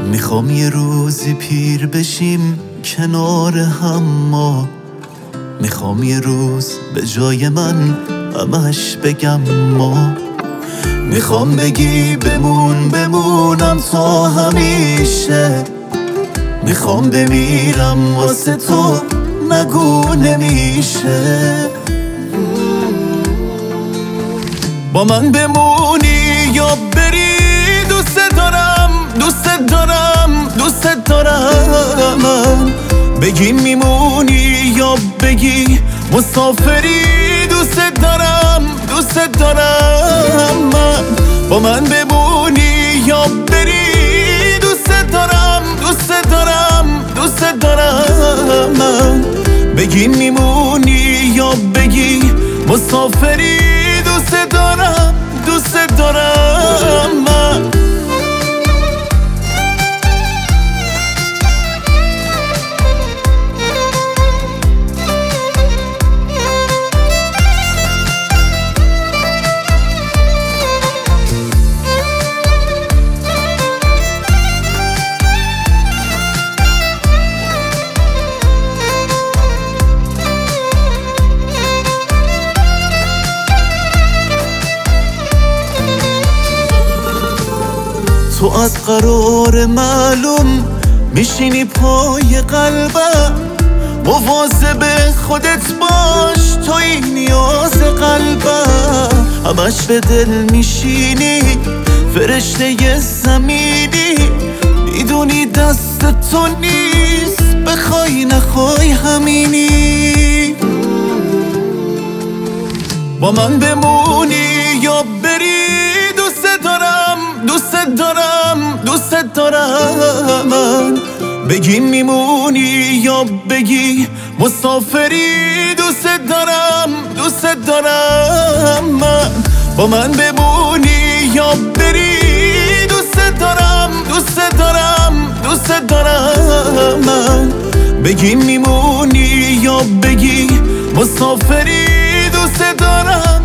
میخوام یه روزی پیر بشیم کنار هم ما، میخوام یه روز به جای من همش بگم ما. میخوام بگی بمونم تا همیشه، میخوام بمیرم واسه تو نگو نمیشه. با من بمونی یا بری، دوست دارم من. بگی میمونی یا بگی مسافری، دوست دارم من. با من بمونی یا بری، دوست دارم من. بگی میمونی یا بگی مسافری، دوست دارم من. تو از قرار معلوم میشینی پای قلبم، مواظب خودت باش توی نیاز قلبم. همش به دل میشینی فرشته زمینی، میدونی دست تو نیست بخوای نخوای همینی. با من بمونی یا بری، دوست دارم من. بگی میمونی یا بگی مسافری، دوست دارم من. با من بمونی یا بری، دوست دارم من. بگی میمونی یا بگی مسافری، دوست دارم